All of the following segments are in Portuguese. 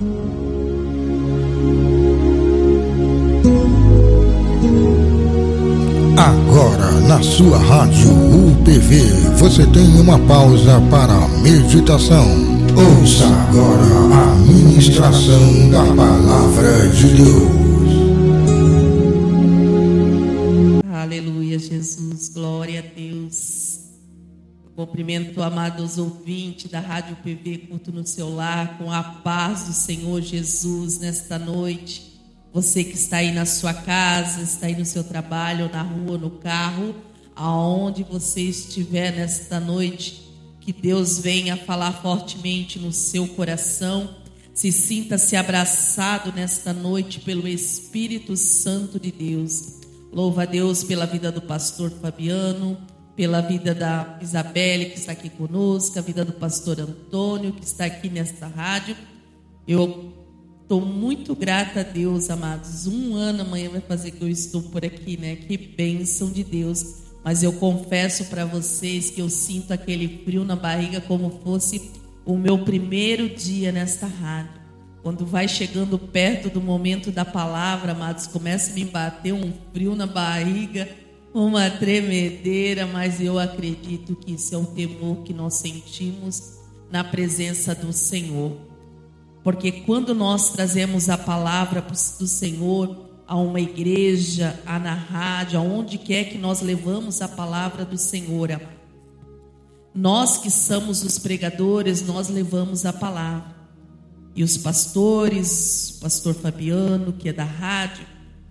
Agora na sua rádio UPV você tem uma pausa para a meditação. Ouça agora a ministração da Palavra de Deus. Aleluia, Jesus, glória a Deus. Eu cumprimento, amados ouvintes da Rádio UPV, culto no seu lar, com a paz do Senhor Jesus nesta noite. Você que está aí na sua casa, está aí no seu trabalho, na rua, no carro, aonde você estiver nesta noite, que Deus venha falar fortemente no seu coração. Sinta-se abraçado nesta noite pelo Espírito Santo de Deus. Louva a Deus pela vida do pastor Fabiano, pela vida da Isabelle, que está aqui conosco, a vida do pastor Antônio, que está aqui nesta rádio. Eu estou muito grata a Deus, amados. 1 ano amanhã vai fazer que eu estou por aqui, né? Que bênção de Deus. Mas eu confesso para vocês que eu sinto aquele frio na barriga como fosse o meu primeiro dia nesta rádio. Quando vai chegando perto do momento da palavra, amados, começa a me bater um frio na barriga, uma tremedeira, mas eu acredito que isso é um temor que nós sentimos na presença do Senhor. Porque quando nós trazemos a palavra do Senhor a uma igreja, na rádio, aonde quer que nós levamos a palavra do Senhor, nós que somos os pregadores, nós levamos a palavra. E os pastores, o pastor Fabiano, que é da rádio,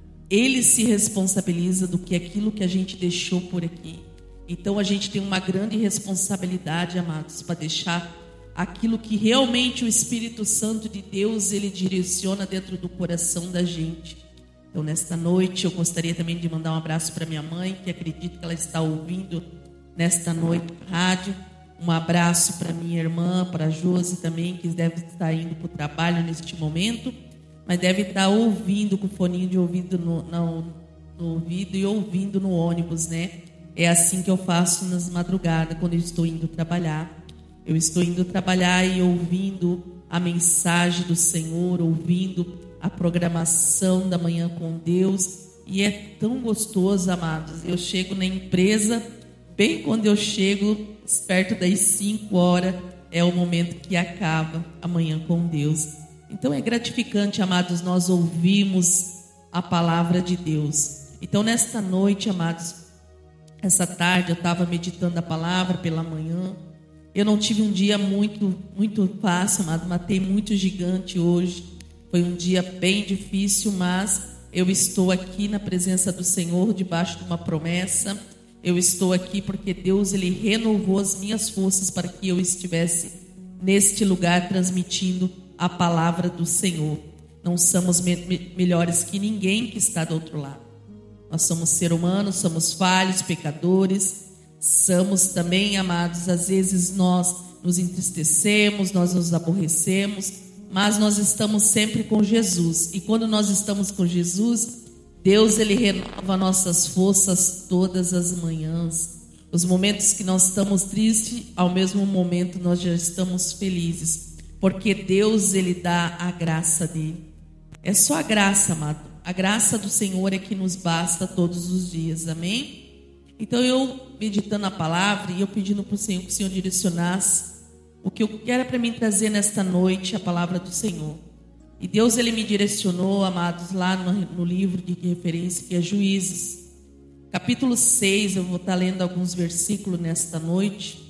ele se responsabiliza do que aquilo que a gente deixou por aqui. Então a gente tem uma grande responsabilidade, amados, para deixar aquilo que realmente o Espírito Santo de Deus, ele direciona dentro do coração da gente. Então nesta noite eu gostaria também de mandar um abraço para minha mãe, que acredito que ela está ouvindo nesta noite na rádio. Um abraço para minha irmã, para a Josi também, que deve estar indo para o trabalho neste momento, mas deve estar ouvindo com o foninho de ouvido no ouvido e ouvindo no ônibus, né? É assim que eu faço nas madrugadas, quando eu estou indo trabalhar. Eu estou indo trabalhar e ouvindo a mensagem do Senhor, ouvindo a programação da Manhã com Deus. E é tão gostoso, amados. Eu chego na empresa, bem quando eu chego, perto das 5 horas, é o momento que acaba a Manhã com Deus. Então é gratificante, amados, nós ouvimos a palavra de Deus. Então nesta noite, amados, essa tarde eu estava meditando a palavra pela manhã. Eu não tive um dia muito fácil, amado. Matei muito gigante hoje. Foi um dia bem difícil, mas eu estou aqui na presença do Senhor, debaixo de uma promessa. Eu estou aqui porque Deus, ele renovou as minhas forças para que eu estivesse neste lugar transmitindo a palavra do Senhor. Não somos melhores que ninguém que está do outro lado. Nós somos seres humanos, somos falhos, pecadores. Somos também, amados, às vezes nós nos entristecemos, nós nos aborrecemos, mas nós estamos sempre com Jesus. E quando nós estamos com Jesus, Deus, ele renova nossas forças todas as manhãs. Os momentos que nós estamos tristes, ao mesmo momento nós já estamos felizes, porque Deus, ele dá a graça dele. É só a graça, amado. A graça do Senhor é que nos basta todos os dias, amém? Então eu meditando a palavra e eu pedindo para o Senhor que o Senhor direcionasse o que eu quero para mim trazer nesta noite, a palavra do Senhor. E Deus, ele me direcionou, amados, lá no livro de referência, que é Juízes, capítulo 6, eu vou estar lendo alguns versículos nesta noite.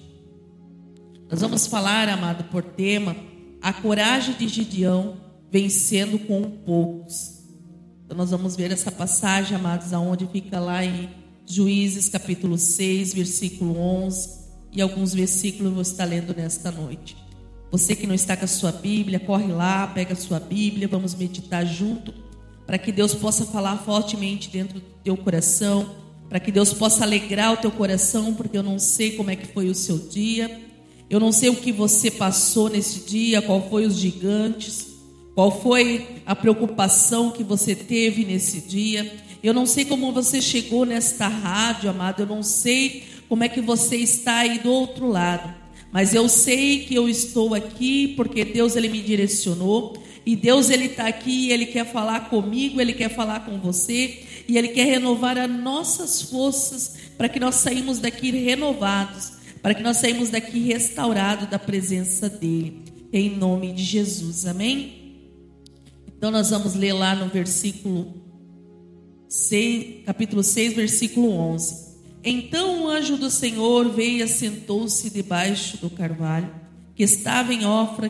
Nós vamos falar, amado, por tema, a coragem de Gideão vencendo com poucos. Então nós vamos ver essa passagem, amados, aonde fica lá em Juízes capítulo 6, versículo 11, e alguns versículos eu vou estar lendo nesta noite. Você que não está com a sua Bíblia, corre lá, pega a sua Bíblia, vamos meditar junto, para que Deus possa falar fortemente dentro do teu coração, para que Deus possa alegrar o teu coração, porque eu não sei como é que foi o seu dia, eu não sei o que você passou nesse dia, qual foi os gigantes, qual foi a preocupação que você teve nesse dia. Eu não sei como você chegou nesta rádio, amado. Eu não sei como é que você está aí do outro lado. Mas eu sei que eu estou aqui porque Deus, ele me direcionou. E Deus, Ele está aqui, Ele quer falar comigo, Ele quer falar com você, e Ele quer renovar as nossas forças, para que nós saímos daqui renovados, para que nós saímos daqui restaurados da presença dEle, em nome de Jesus, amém? Então nós vamos ler lá no versículo 6, capítulo 6, versículo 11. Então o anjo do Senhor veio e assentou-se debaixo do carvalho, que estava em Ofra,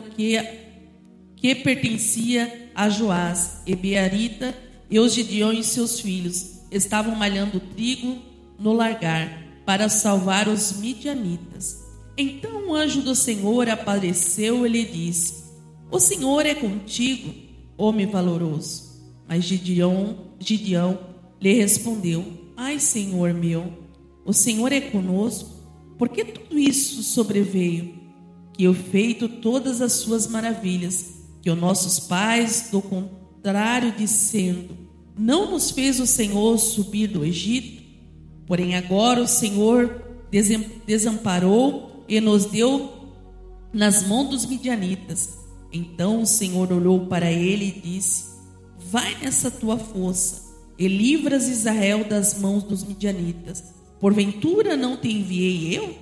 que pertencia a Joás, e Bearita, e os Gideão e seus filhos estavam malhando trigo no largar, para salvar os midianitas. Então o anjo do Senhor apareceu e lhe disse: o Senhor é contigo, homem valoroso. Mas Gideão lhe respondeu: ai, Senhor meu, o Senhor é conosco, porque tudo isso sobreveio, que eu feito todas as suas maravilhas, que os nossos pais, do contrário dizendo, não nos fez o Senhor subir do Egito? Porém agora o Senhor desamparou e nos deu nas mãos dos midianitas. Então o Senhor olhou para ele e disse: vai nessa tua força e livras Israel das mãos dos midianitas. Porventura não te enviei eu?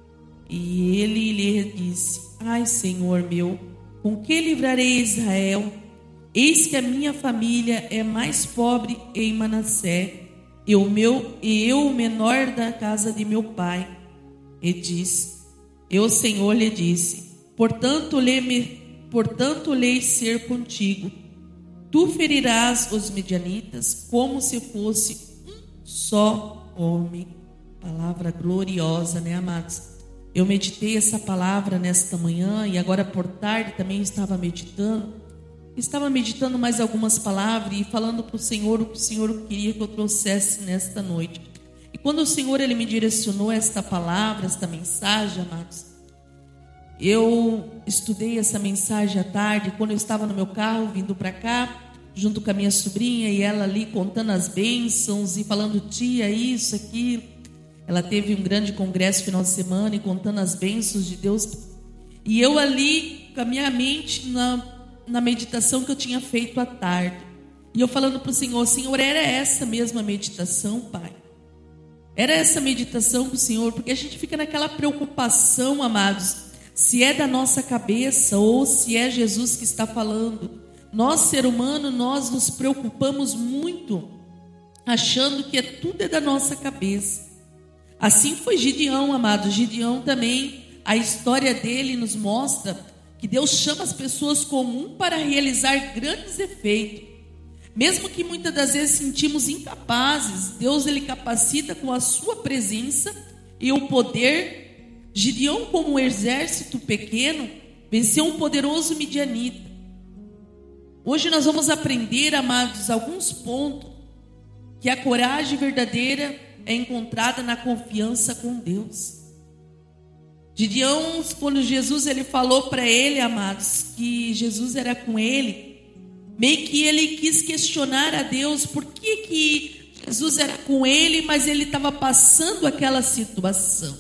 E ele lhe disse: ai, Senhor meu, com que livrarei Israel? Eis que a minha família é mais pobre em Manassés, e eu o menor da casa de meu pai. E disse: o Senhor lhe disse: portanto lei ser contigo. Tu ferirás os midianitas como se fosse um só homem. Palavra gloriosa, né, amados? Eu meditei essa palavra nesta manhã e agora por tarde também estava meditando mais algumas palavras e falando para o Senhor o que o Senhor queria que eu trouxesse nesta noite. E quando o Senhor Ele me direcionou esta palavra, esta mensagem, amados, eu estudei essa mensagem à tarde, quando eu estava no meu carro vindo para cá, junto com a minha sobrinha, e ela ali contando as bênçãos e falando: tia, isso, aquilo. Ela teve um grande congresso no final de semana e contando as bênçãos de Deus. E eu ali, com a minha mente na meditação que eu tinha feito à tarde. E eu falando para o Senhor: Senhor, era essa mesma meditação, Pai? Era essa meditação com o Senhor? Porque a gente fica naquela preocupação, amados, se é da nossa cabeça ou se é Jesus que está falando. Nós, ser humano, nós nos preocupamos muito, achando que tudo é da nossa cabeça. Assim foi Gideão, amados. Gideão também, a história dele nos mostra que Deus chama as pessoas comuns para realizar grandes efeitos. Mesmo que muitas das vezes sentimos incapazes, Deus Ele capacita com a sua presença e o poder. Gideão, como um exército pequeno, venceu um poderoso midianita. Hoje nós vamos aprender, amados, alguns pontos que a coragem verdadeira é encontrada na confiança com Deus. Gideão, quando Jesus ele falou para ele, amados, que Jesus era com ele, meio que ele quis questionar a Deus por que Jesus era com ele, mas ele estava passando aquela situação.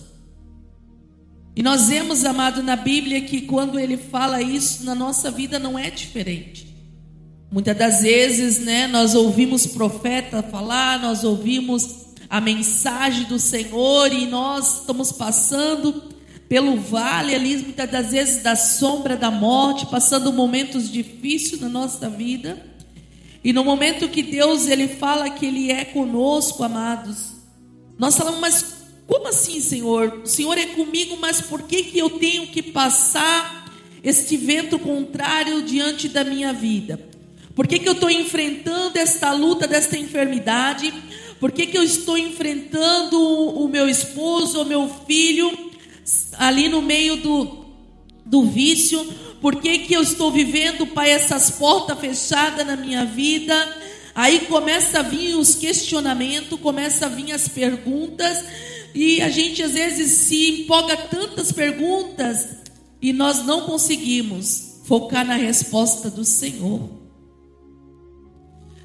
E nós vemos, amado, na Bíblia que quando ele fala isso, na nossa vida não é diferente. Muitas das vezes, né, nós ouvimos profeta falar, nós ouvimos a mensagem do Senhor e nós estamos passando pelo vale ali, muitas das vezes da sombra da morte, passando momentos difíceis na nossa vida. E no momento que Deus ele fala que Ele é conosco, amados, nós falamos: mas como assim, Senhor? O Senhor é comigo, mas por que eu tenho que passar este vento contrário diante da minha vida? Por que eu estou enfrentando esta luta, desta enfermidade? Por que eu estou enfrentando o meu esposo, o meu filho, ali no meio do vício? Por que eu estou vivendo, Pai, essas portas fechadas na minha vida? Aí começa a vir os questionamentos, começa a vir as perguntas, e a gente às vezes se empolga tantas perguntas e nós não conseguimos focar na resposta do Senhor.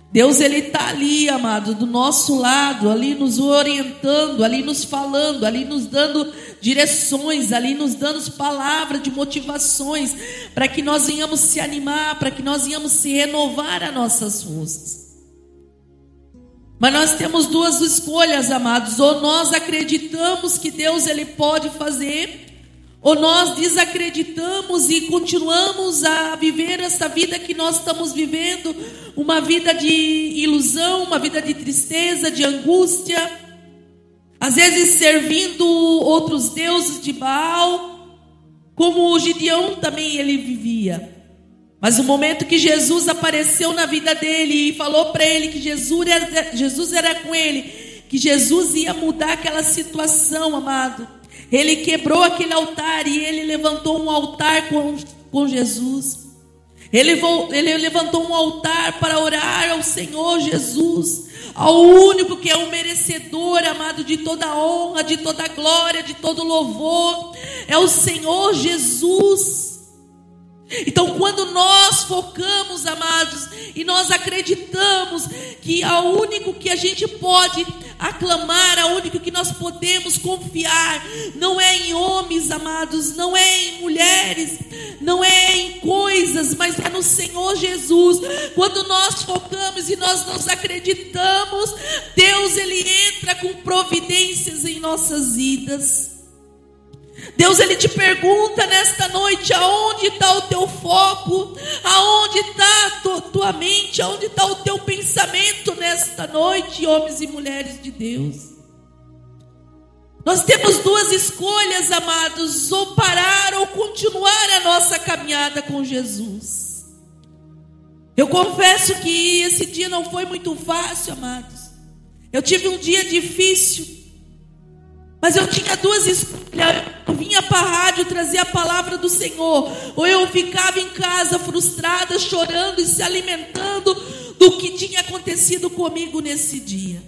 Deus, Ele está ali, amado, do nosso lado, ali nos orientando, ali nos falando, ali nos dando direções, ali nos dando palavras de motivações, para que nós venhamos se animar, para que nós venhamos se renovar as nossas forças. Mas nós temos duas escolhas, amados: ou nós acreditamos que Deus, Ele pode fazer, ou nós desacreditamos e continuamos a viver essa vida que nós estamos vivendo, uma vida de ilusão, uma vida de tristeza, de angústia, às vezes servindo outros deuses de Baal, como o Gideão também ele vivia. Mas no momento que Jesus apareceu na vida dele e falou para ele que Jesus era com ele, que Jesus ia mudar aquela situação, amado, ele quebrou aquele altar e ele levantou um altar com Jesus. Ele levantou um altar para orar ao Senhor Jesus, ao único que é o merecedor, amado, de toda honra, de toda glória, de todo louvor, é o Senhor Jesus. Então, quando nós focamos, amados, e nós acreditamos que o único que a gente pode aclamar, o único que nós podemos confiar, não é em homens, amados, não é em mulheres, não é em coisas, mas é no Senhor Jesus. Quando nós focamos e nós nos acreditamos, Deus, Ele entra com providências em nossas vidas. Deus, Ele te pergunta nesta noite: aonde está o teu foco? Aonde está a tua mente? Aonde está o teu pensamento nesta noite, homens e mulheres de Deus? Nós temos duas escolhas, amados: ou parar ou continuar a nossa caminhada com Jesus. Eu confesso que esse dia não foi muito fácil, amados. Eu tive um dia difícil, mas eu tinha duas escolhas. Eu vinha para a rádio trazer a palavra do Senhor, ou eu ficava em casa frustrada, chorando e se alimentando do que tinha acontecido comigo nesse dia.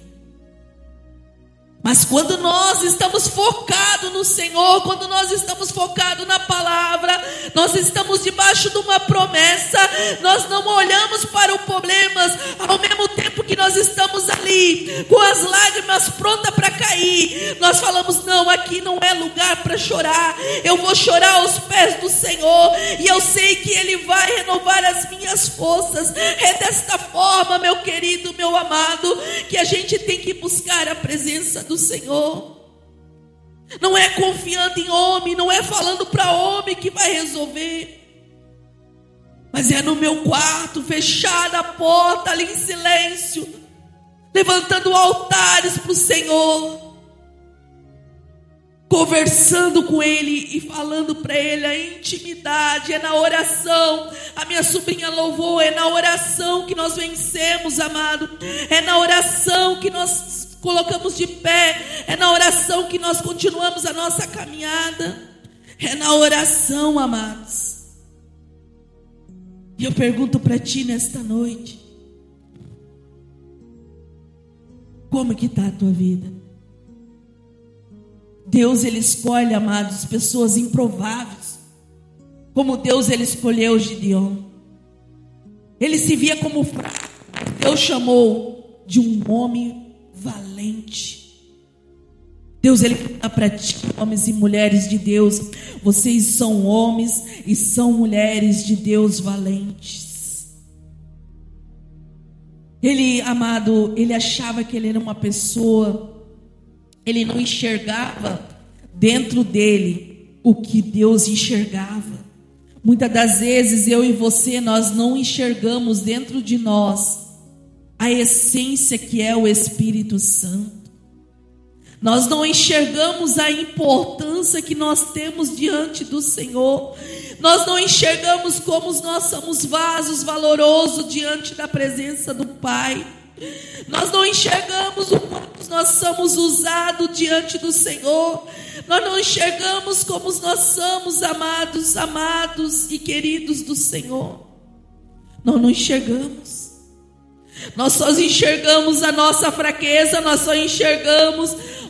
Mas quando nós estamos focados no Senhor, quando nós estamos focados na palavra, nós estamos debaixo de uma promessa, nós não olhamos para os problemas, ao mesmo tempo que nós estamos ali, com as lágrimas prontas para cair, nós falamos: não, aqui não é lugar para chorar, eu vou chorar aos pés do Senhor, e eu sei que Ele vai renovar as minhas forças. É desta forma, meu querido, meu amado, que a gente tem que buscar a presença do Senhor. Não é confiando em homem, não é falando para homem que vai resolver, mas é no meu quarto, fechada a porta, ali em silêncio, levantando altares para o Senhor, conversando com Ele e falando para Ele. A intimidade é na oração. A minha sobrinha louvou: é na oração que nós vencemos, amado. É na oração que nós colocamos de pé, é na oração que nós continuamos a nossa caminhada, é na oração, amados. E eu pergunto para ti nesta noite: como que está a tua vida? Deus, Ele escolhe, amados, pessoas improváveis, como Deus, Ele escolheu Gideão. Ele se via como fraco, Deus chamou de um homem valente. Deus, Ele fala para ti, homens e mulheres de Deus: vocês são homens e são mulheres de Deus valentes. Ele, amado, ele achava que ele era uma pessoa, ele não enxergava dentro dele o que Deus enxergava. Muitas das vezes eu e você, nós não enxergamos dentro de nós a essência que é o Espírito Santo. Nós não enxergamos a importância que nós temos diante do Senhor. Nós não enxergamos como nós somos vasos valorosos diante da presença do Pai. Nós não enxergamos o quanto nós somos usados diante do Senhor. Nós não enxergamos como nós somos amados e queridos do Senhor. Nós não enxergamos. Nós só enxergamos a nossa fraqueza, nós só enxergamos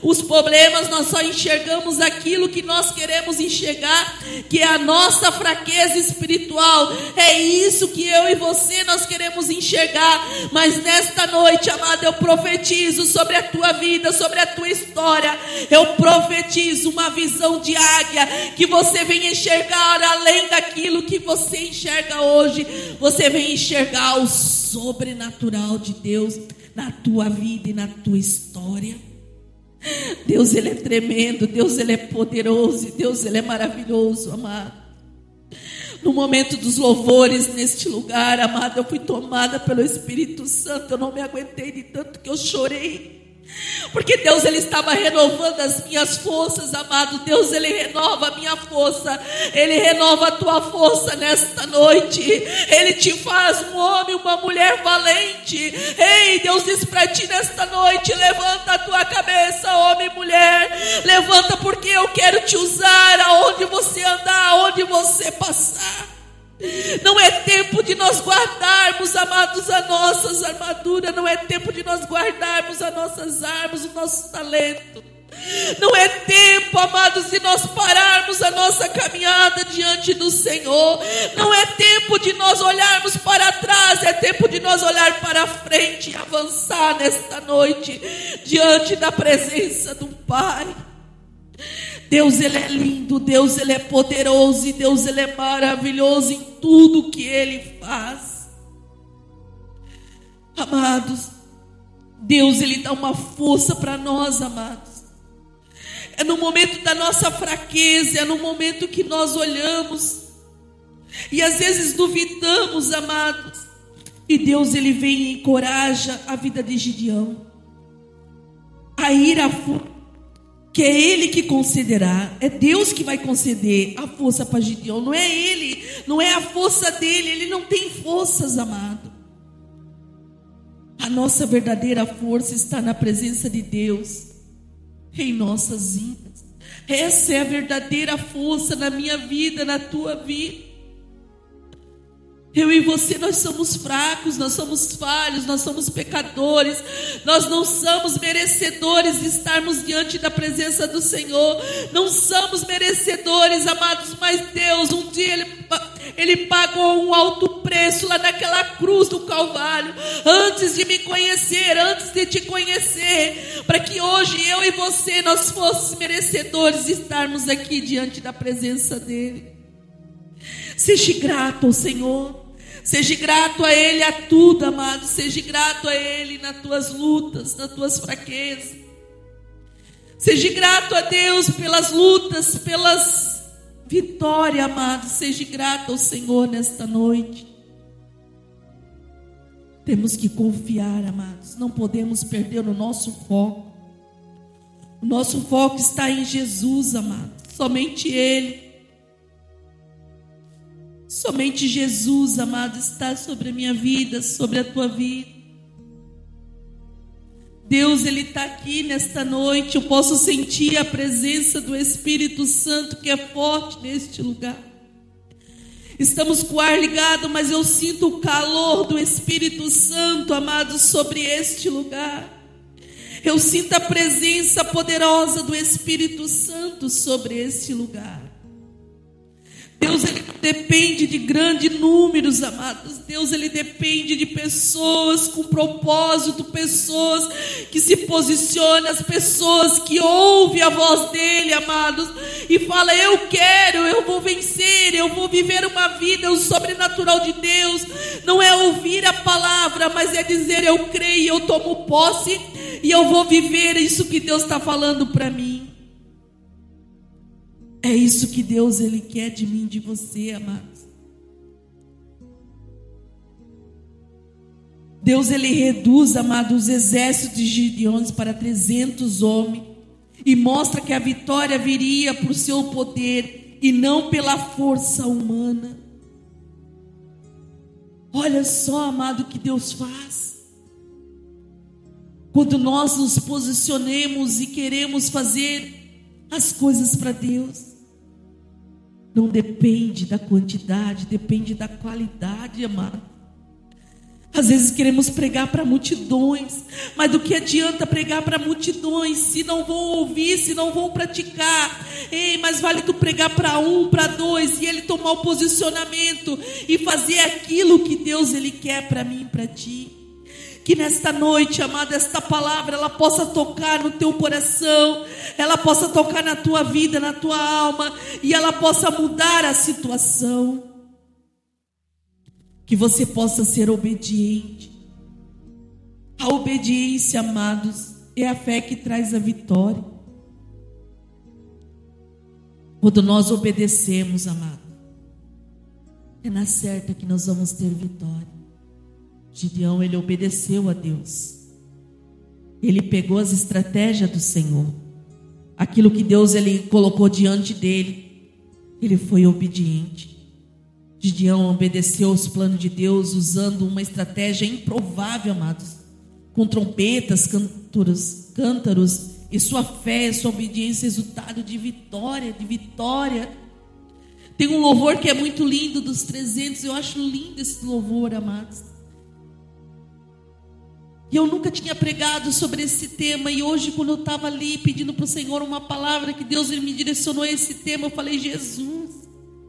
Os problemas nós só enxergamos aquilo que nós queremos enxergar, que é a nossa fraqueza espiritual. É isso que eu e você nós queremos enxergar. Mas nesta noite, amado, eu profetizo sobre a tua vida, sobre a tua história. Eu profetizo uma visão de águia, que você venha enxergar além daquilo que você enxerga hoje. Você venha enxergar o sobrenatural de Deus na tua vida e na tua história. Deus, Ele é tremendo, Deus, Ele é poderoso, Deus, Ele é maravilhoso, amado. No momento dos louvores neste lugar, amado, eu fui tomada pelo Espírito Santo. Eu não me aguentei de tanto que eu chorei, porque Deus, Ele estava renovando as minhas forças, amado. Deus, Ele renova a minha força. Ele renova a tua força nesta noite. Ele te faz um homem, uma mulher valente. Ei, Deus diz para ti nesta noite: levanta a tua cabeça, homem e mulher. Levanta, porque eu quero te usar aonde você andar, aonde você passar. Não é tempo de nós guardarmos, amados, as nossas armaduras. Não é tempo de nós guardarmos as nossas armas, o nosso talento. Não é tempo, amados, de nós pararmos a nossa caminhada diante do Senhor. Não é tempo de nós olharmos para trás. É tempo de nós olhar para frente e avançar nesta noite diante da presença do Pai. Deus, Ele é lindo, Deus, Ele é poderoso, e Deus, Ele é maravilhoso em tudo que Ele faz. Amados, Deus, Ele dá uma força para nós, amados. É no momento da nossa fraqueza, é no momento que nós olhamos e às vezes duvidamos, amados, e Deus, Ele vem e encoraja a vida de Gideão a ir à força, que é Ele que concederá. É Deus que vai conceder a força para Gideão. Não é ele, não é a força dele. Ele não tem forças, amado. A nossa verdadeira força está na presença de Deus em nossas vidas. Essa é a verdadeira força na minha vida, na tua vida. Eu e você, nós somos fracos, nós somos falhos, nós somos pecadores. Nós não somos merecedores de estarmos diante da presença do Senhor. Não somos merecedores, amados, mas Deus, um dia Ele pagou um alto preço lá naquela cruz do Calvário, antes de me conhecer, antes de te conhecer, para que hoje eu e você, nós fôssemos merecedores de estarmos aqui diante da presença dEle. Seja grato ao Senhor. Seja grato a Ele a tudo, amado. Seja grato a Ele nas tuas lutas, nas tuas fraquezas. Seja grato a Deus pelas lutas, pelas vitórias, amado. Seja grato ao Senhor nesta noite. Temos que confiar, amados. Não podemos perder o nosso foco. O nosso foco está em Jesus, amado. Somente Ele. Somente Jesus, amado, está sobre a minha vida, sobre a tua vida. Deus, Ele está aqui nesta noite. Eu posso sentir a presença do Espírito Santo, que é forte neste lugar. Estamos com o ar ligado, mas eu sinto o calor do Espírito Santo, amado, sobre este lugar. Eu sinto a presença poderosa do Espírito Santo sobre este lugar. Deus, Ele depende de grandes números, amados. Deus, Ele depende de pessoas com propósito, pessoas que se posicionam, as pessoas que ouvem a voz dEle, amados, e falam: eu quero, eu vou vencer, eu vou viver uma vida, o sobrenatural de Deus. Não é ouvir a palavra, mas é dizer: eu creio, eu tomo posse e eu vou viver isso que Deus está falando para mim. É isso que Deus, Ele quer de mim, de você, amados. Deus, Ele reduz, amados, os exércitos de Gideões para 300 homens e mostra que a vitória viria por seu poder e não pela força humana. Olha só, amado, o que Deus faz. Quando nós nos posicionemos e queremos fazer as coisas para Deus, não depende da quantidade, depende da qualidade, amado. Às vezes queremos pregar para multidões, mas do que adianta pregar para multidões se não vão ouvir, se não vão praticar? Ei, mas vale tu pregar para um, para dois, e ele tomar o posicionamento e fazer aquilo que Deus ele quer para mim e para ti. Que nesta noite, amada, esta palavra ela possa tocar no teu coração, ela possa tocar na tua vida, na tua alma, e ela possa mudar a situação. Que você possa ser obediente. A obediência, amados, é a fé que traz a vitória. Quando nós obedecemos, amado, é na certa que nós vamos ter vitória. Gideão, ele obedeceu a Deus. Ele pegou as estratégias do Senhor. Aquilo que Deus ele colocou diante dele, ele foi obediente. Gideão obedeceu aos planos de Deus usando uma estratégia improvável, amados, com trompetas, cântaros, e sua fé, sua obediência, resultado de vitória, Tem um louvor que é muito lindo dos 300, eu acho lindo esse louvor, amados. E eu nunca tinha pregado sobre esse tema, e hoje quando eu estava ali pedindo para o Senhor uma palavra, que Deus ele me direcionou a esse tema, eu falei, Jesus.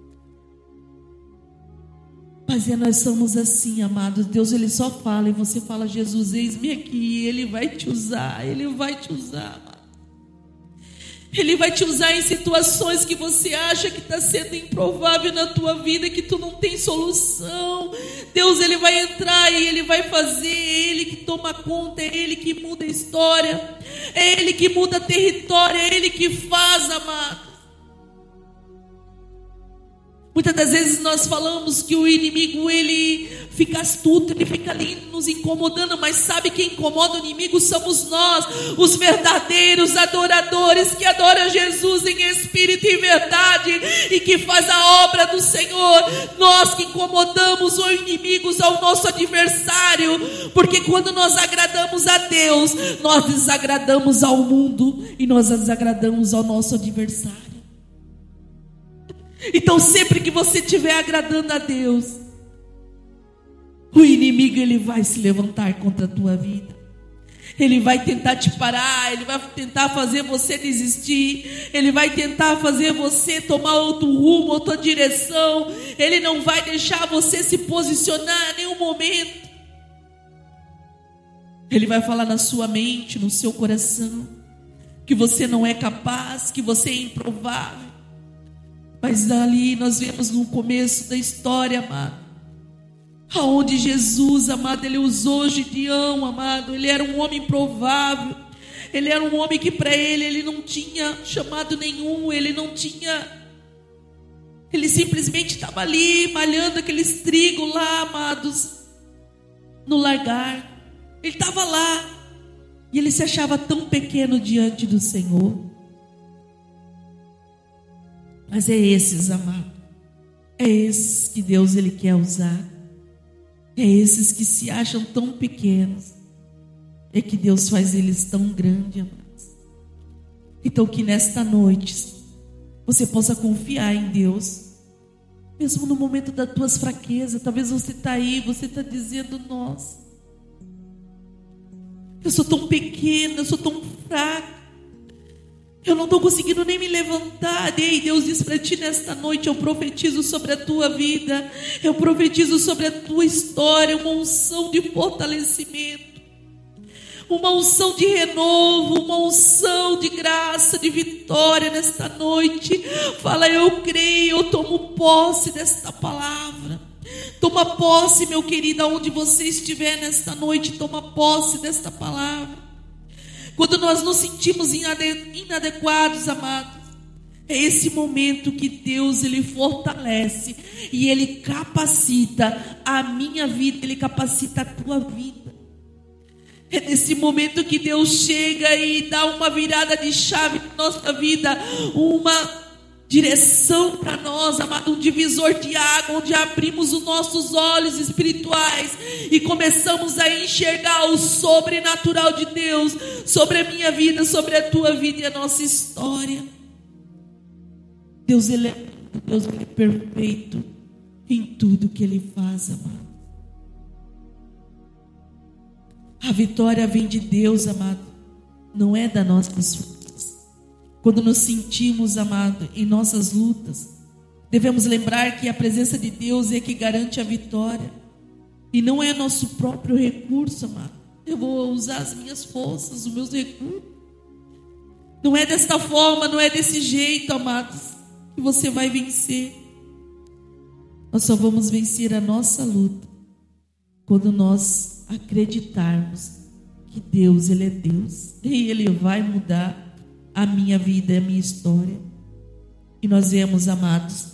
Mas nós somos assim, amados. Deus ele só fala e você fala, Jesus, eis-me aqui. Ele vai te usar, amado. Ele vai te usar em situações que você acha que está sendo improvável na tua vida, que tu não tem solução. Deus ele vai entrar e ele vai fazer. É ele que toma conta, é ele que muda a história, é ele que muda território, é ele que faz, amado. Muitas das vezes nós falamos que o inimigo ele fica astuto, ele fica ali nos incomodando, mas sabe quem incomoda o inimigo? Somos nós, os verdadeiros adoradores que adoram Jesus em espírito e verdade e que faz a obra do Senhor. Nós que incomodamos os inimigos ao nosso adversário, porque quando nós agradamos a Deus, nós desagradamos ao mundo e nós desagradamos ao nosso adversário. Então sempre que você estiver agradando a Deus, o inimigo ele vai se levantar contra a tua vida. Ele vai tentar te parar, ele vai tentar fazer você desistir, ele vai tentar fazer você tomar outro rumo, outra direção. Ele não vai deixar você se posicionar em nenhum momento. Ele vai falar na sua mente, no seu coração, que você não é capaz, que você é improvável. Mas ali nós vemos no começo da história, amado, aonde Jesus, amado, ele usou Gideão, amado. Ele era um homem improvável. Ele era um homem que para ele não tinha chamado nenhum. Ele simplesmente estava ali malhando aqueles trigo lá, amados, no largar. Ele estava lá e ele se achava tão pequeno diante do Senhor. Mas é esses, amado, é esses que Deus ele quer usar. É esses que se acham tão pequenos, é que Deus faz eles tão grandes, amados. Então que nesta noite você possa confiar em Deus, mesmo no momento das tuas fraquezas. Talvez você está aí, você está dizendo, nossa, eu sou tão pequena, eu sou tão fraca, eu não estou conseguindo nem me levantar. Ei, Deus diz para ti nesta noite, eu profetizo sobre a tua vida, eu profetizo sobre a tua história, uma unção de fortalecimento, uma unção de renovo, uma unção de graça, de vitória nesta noite. Fala, eu creio, eu tomo posse desta palavra. Toma posse, meu querido, aonde você estiver nesta noite, toma posse desta palavra. Quando nós nos sentimos inadequados, amados, é esse momento que Deus ele fortalece e ele capacita a minha vida, ele capacita a tua vida. É nesse momento que Deus chega e dá uma virada de chave na nossa vida, uma direção para nós, amado, um divisor de água, onde abrimos os nossos olhos espirituais e começamos a enxergar o sobrenatural de Deus sobre a minha vida, sobre a tua vida e a nossa história. Deus ele é perfeito em tudo que ele faz, amado. A vitória vem de Deus, amado, não é das nossas forças. Quando nos sentimos, amado, em nossas lutas, devemos lembrar que a presença de Deus é que garante a vitória. E não é nosso próprio recurso, amado. Eu vou usar as minhas forças, os meus recursos. Não é desta forma, não é desse jeito, amados, que você vai vencer. Nós só vamos vencer a nossa luta quando nós acreditarmos que Deus, Ele é Deus. E Ele vai mudar a minha vida, a minha história. E nós vemos, amados,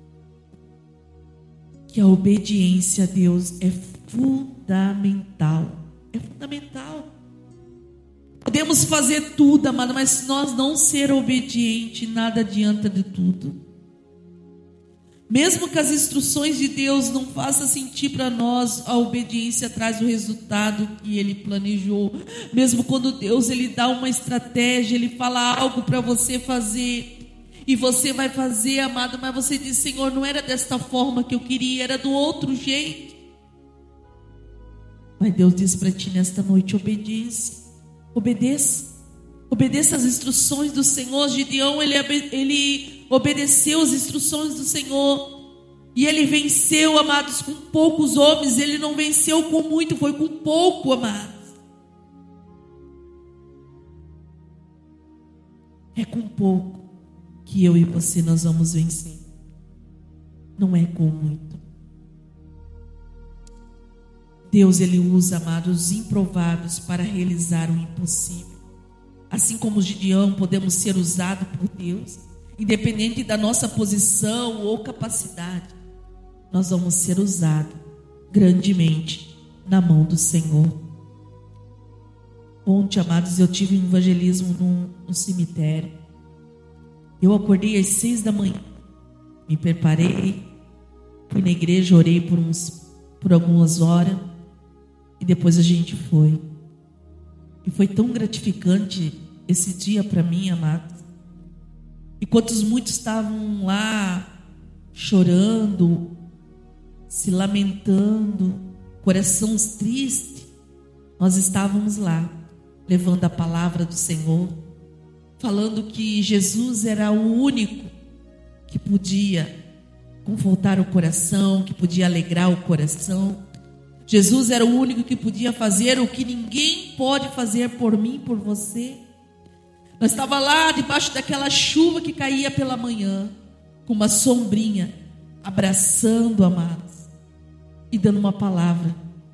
que a obediência a Deus é fundamental. É fundamental. Podemos fazer tudo, amado, mas se nós não ser obediente, nada adianta de tudo. Mesmo que as instruções de Deus não façam sentir para nós, a obediência traz o resultado que Ele planejou. Mesmo quando Deus Ele dá uma estratégia, Ele fala algo para você fazer, e você vai fazer, amado, mas você diz: Senhor, não era desta forma que eu queria, era do outro jeito. Mas Deus diz para ti nesta noite: obediência, obedeça. Obedeça as instruções do Senhor. Gideão, ele obedeceu as instruções do Senhor. E ele venceu, amados, com poucos homens. Ele não venceu com muito, foi com pouco, amados. É com pouco que eu e você nós vamos vencer. Não é com muito. Deus, Ele usa, amados, os improváveis para realizar o impossível. Assim como Gideão, podemos ser usados por Deus, independente da nossa posição ou capacidade, nós vamos ser usados grandemente na mão do Senhor. Ontem, amados, eu tive um evangelismo no cemitério. Eu acordei às 6 da manhã, me preparei, fui na igreja, orei por algumas horas, e depois a gente foi. E foi tão gratificante esse dia para mim, amados. Enquanto muitos estavam lá chorando, se lamentando, corações tristes, nós estávamos lá, levando a palavra do Senhor, falando que Jesus era o único que podia confortar o coração, que podia alegrar o coração. Jesus era o único que podia fazer o que ninguém pode fazer por mim, por você. Nós estávamos lá debaixo daquela chuva que caía pela manhã, com uma sombrinha, abraçando, amados, e dando uma palavra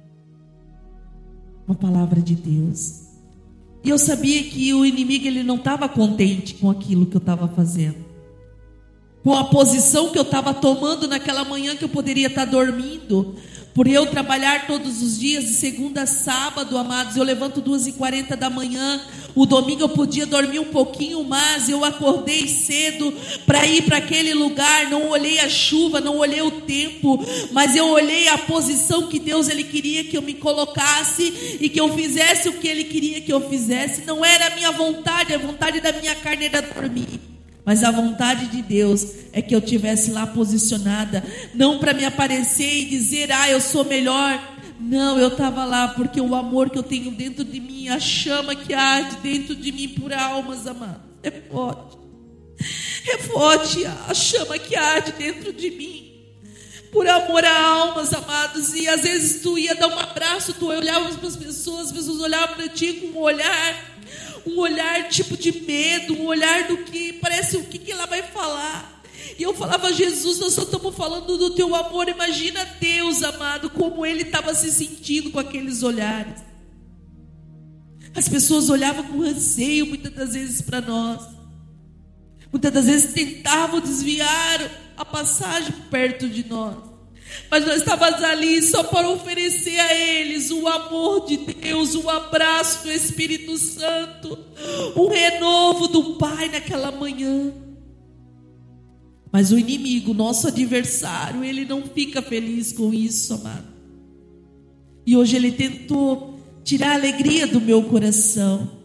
de Deus. E eu sabia que o inimigo ele não estava contente com aquilo que eu estava fazendo, com a posição que eu estava tomando naquela manhã que eu poderia estar dormindo. Por eu trabalhar todos os dias, de segunda a sábado, amados, eu levanto 2h40 da manhã. O domingo eu podia dormir um pouquinho, mas eu acordei cedo para ir para aquele lugar. Não olhei a chuva, não olhei o tempo, mas eu olhei a posição que Deus Ele queria que eu me colocasse e que eu fizesse o que Ele queria que eu fizesse. Não era a minha vontade, a vontade da minha carne era dormir. Mas a vontade de Deus é que eu estivesse lá posicionada, não para me aparecer e dizer, eu sou melhor. Não, eu estava lá porque o amor que eu tenho dentro de mim, a chama que arde dentro de mim por almas, amados, é forte. É forte a chama que arde dentro de mim, por amor a almas, amados. E às vezes tu ia dar um abraço, tu olhava para as pessoas olhavam para ti com um olhar tipo de medo, um olhar do que parece o que ela vai falar. E eu falava, Jesus, nós só estamos falando do teu amor. Imagina Deus, amado, como Ele estava se sentindo com aqueles olhares. As pessoas olhavam com receio muitas das vezes para nós, muitas das vezes tentavam desviar a passagem perto de nós, mas nós estávamos ali só para oferecer a eles o amor de Deus, o abraço do Espírito Santo, o renovo do Pai naquela manhã. Mas o inimigo, nosso adversário, ele não fica feliz com isso, amado. E hoje ele tentou tirar a alegria do meu coração.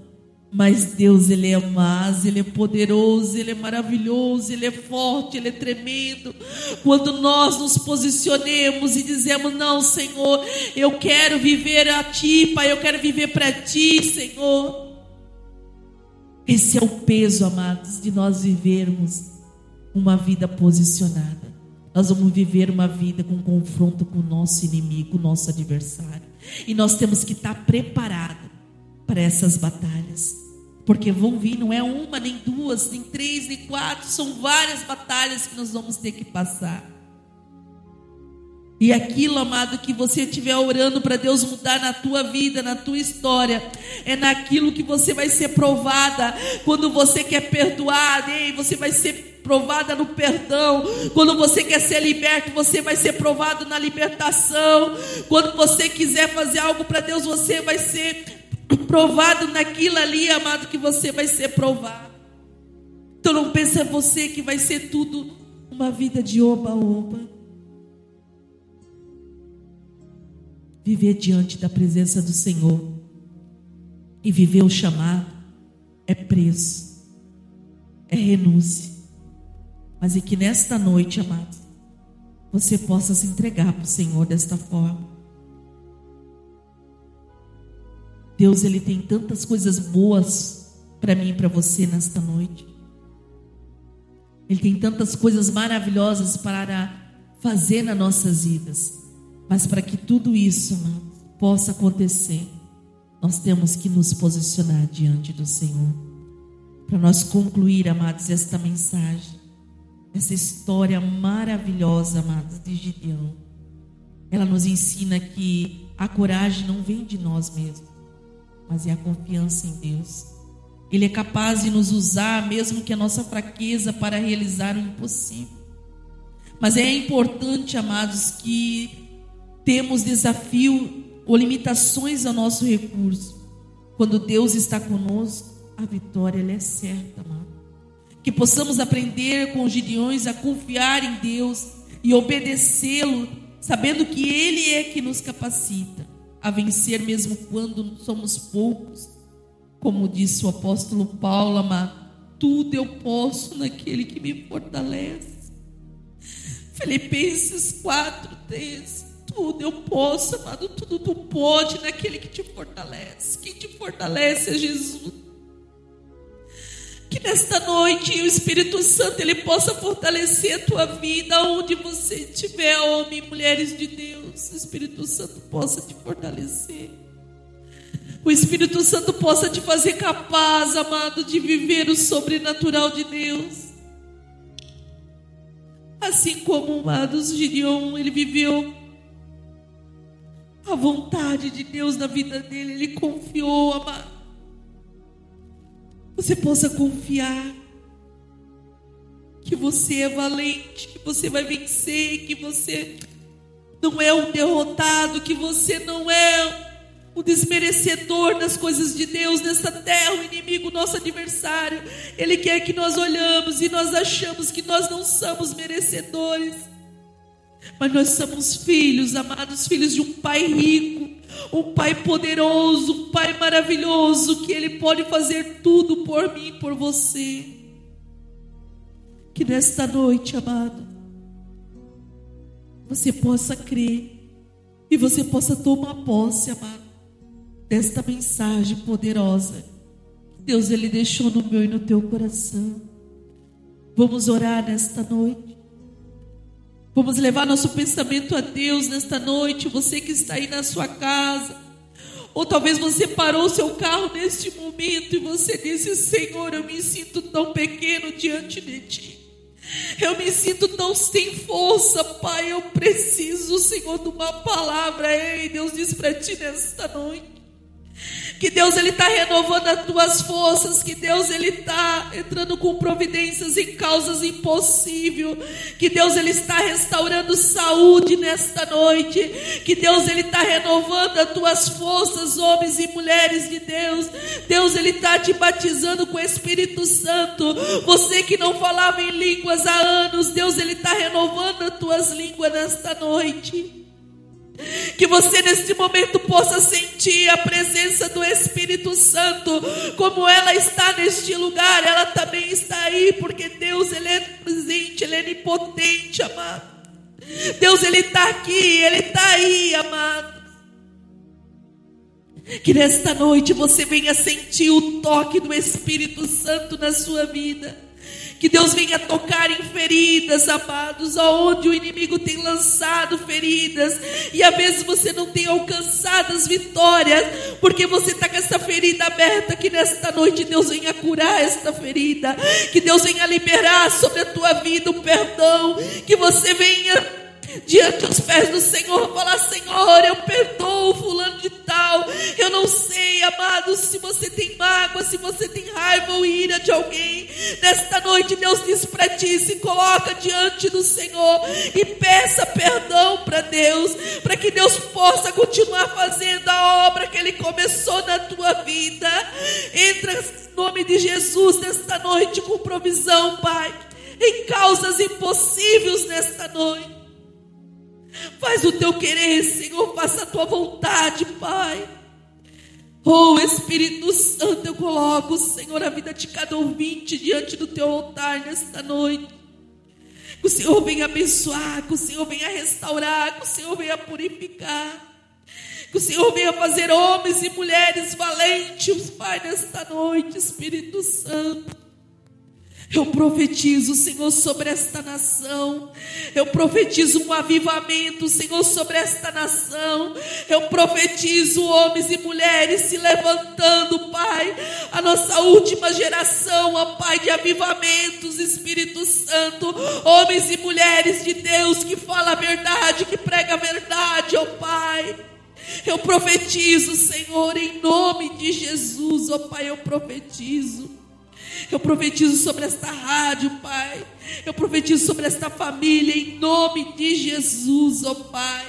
Mas Deus, Ele é mais, Ele é poderoso, Ele é maravilhoso, Ele é forte, Ele é tremendo. Quando nós nos posicionemos e dizemos: não, Senhor, eu quero viver a Ti, Pai, eu quero viver para Ti, Senhor. Esse é o peso, amados, de nós vivermos uma vida posicionada. Nós vamos viver uma vida com confronto com o nosso inimigo, o nosso adversário. E nós temos que estar preparados para essas batalhas, porque vão vir, não é uma, nem duas, nem três, nem quatro, são várias batalhas que nós vamos ter que passar. E aquilo, amado, que você estiver orando para Deus mudar na tua vida, na tua história, é naquilo que você vai ser provada. Quando você quer perdoar, você vai ser provada no perdão. Quando você quer ser liberto, você vai ser provado na libertação. Quando você quiser fazer algo para Deus, você vai ser provado naquilo ali, amado, que você vai ser provado. Então não pensa você que vai ser tudo uma vida de oba-oba. Viver diante da presença do Senhor e viver o chamado é preço, é renúncia. Mas é que nesta noite, amado, você possa se entregar para o Senhor desta forma. Deus, Ele tem tantas coisas boas para mim e para você nesta noite. Ele tem tantas coisas maravilhosas para fazer nas nossas vidas. Mas para que tudo isso, amado, possa acontecer, nós temos que nos posicionar diante do Senhor. Para nós concluir, amados, esta mensagem, essa história maravilhosa, amados, de Gideão. Ela nos ensina que a coragem não vem de nós mesmos, mas é a confiança em Deus. Ele é capaz de nos usar, mesmo que a nossa fraqueza, para realizar o impossível. Mas é importante, amados, que temos desafio ou limitações ao nosso recurso. Quando Deus está conosco, a vitória ela é certa, amado. Que possamos aprender com os Gideões a confiar em Deus e obedecê-lo, sabendo que Ele é que nos capacita a vencer mesmo quando somos poucos. Como disse o apóstolo Paulo, amado, tudo eu posso naquele que me fortalece. Filipenses 4:13, tudo eu posso, amado, tudo tu pode naquele que te fortalece. Quem te fortalece é Jesus. Que nesta noite o Espírito Santo ele possa fortalecer a tua vida, onde você estiver, homem e mulheres de Deus. O Espírito Santo possa te fortalecer. O Espírito Santo possa te fazer capaz, amado, de viver o sobrenatural de Deus. Assim como, amados, Gideão, ele viveu a vontade de Deus na vida dele, ele confiou, amado. Você possa confiar que você é valente, que você vai vencer, que você não é um derrotado, que você não é o desmerecedor das coisas de Deus nesta terra. O inimigo, nosso adversário, ele quer que nós olhamos e nós achamos que nós não somos merecedores, mas nós somos filhos, amados, filhos de um Pai rico, um Pai poderoso, um Pai maravilhoso, que Ele pode fazer tudo por mim e por você. Que nesta noite, amado, você possa crer e você possa tomar posse, amado, desta mensagem poderosa que Deus ele deixou no meu e no teu coração. Vamos orar nesta noite. Vamos levar nosso pensamento a Deus nesta noite. Você que está aí na sua casa, ou talvez você parou o seu carro neste momento e você disse: Senhor, eu me sinto tão pequeno diante de Ti. Eu me sinto tão sem força, Pai. Eu preciso, Senhor, de uma palavra. Ei, Deus diz para ti nesta noite que Deus ele está renovando as tuas forças, que Deus ele está entrando com providências em causas impossíveis, que Deus ele está restaurando saúde nesta noite, que Deus ele está renovando as tuas forças, homens e mulheres de Deus. Deus ele está te batizando com o Espírito Santo. Você que não falava em línguas há anos, Deus ele está renovando as tuas línguas nesta noite. Que você neste momento possa sentir a presença do Espírito Santo, como ela está neste lugar, ela também está aí, porque Deus, Ele é presente, Ele é onipotente, amado. Deus, Ele está aqui, Ele está aí, amado. Que nesta noite você venha sentir o toque do Espírito Santo na sua vida. Que Deus venha tocar em feridas, amados, aonde o inimigo tem lançado feridas, e às vezes você não tem alcançado as vitórias, porque você está com essa ferida aberta. Que nesta noite Deus venha curar esta ferida, que Deus venha liberar sobre a tua vida o perdão, que você venha diante dos pés do Senhor falar: Senhor, eu perdoo fulano de tal. Eu não sei, amados, se você tem mágoa, se você tem raiva ou ira de alguém. Nesta noite Deus diz para ti: se coloca diante do Senhor e peça perdão para Deus, para que Deus possa continuar fazendo a obra que Ele começou na tua vida. Entra em nome de Jesus nesta noite com provisão, Pai, em causas impossíveis nesta noite. Faz o teu querer, Senhor, faça a tua vontade, Pai. Oh, Espírito Santo, eu coloco, Senhor, a vida de cada ouvinte diante do teu altar nesta noite. Que o Senhor venha abençoar, que o Senhor venha restaurar, que o Senhor venha purificar, que o Senhor venha fazer homens e mulheres valentes, Pai, nesta noite, Espírito Santo. Eu profetizo, Senhor, sobre esta nação. Eu profetizo um avivamento, Senhor, sobre esta nação. Eu profetizo homens e mulheres se levantando, Pai. A nossa última geração, ó Pai, de avivamentos, Espírito Santo. Homens e mulheres de Deus que falam a verdade, que pregam a verdade, ó Pai. Eu profetizo, Senhor, em nome de Jesus, ó Pai, eu profetizo. Eu profetizo sobre esta rádio, Pai. Eu profetizo sobre esta família, em nome de Jesus, ó Pai.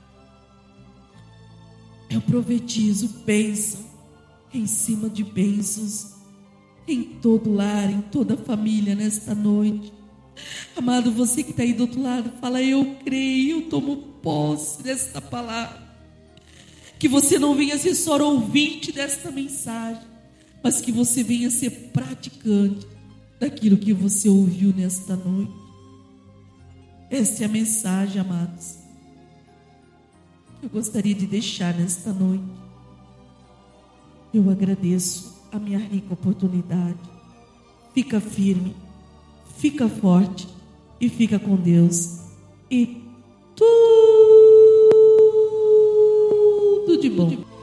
Eu profetizo bênção em cima de bênçãos, em todo lar, em toda família nesta noite. Amado, você que está aí do outro lado, fala: eu creio, eu tomo posse desta palavra. Que você não venha ser só ouvinte desta mensagem, mas que você venha ser praticante daquilo que você ouviu nesta noite. Essa é a mensagem, amados, que eu gostaria de deixar nesta noite. Eu agradeço a minha rica oportunidade. Fica firme, fica forte e fica com Deus. E tudo de bom.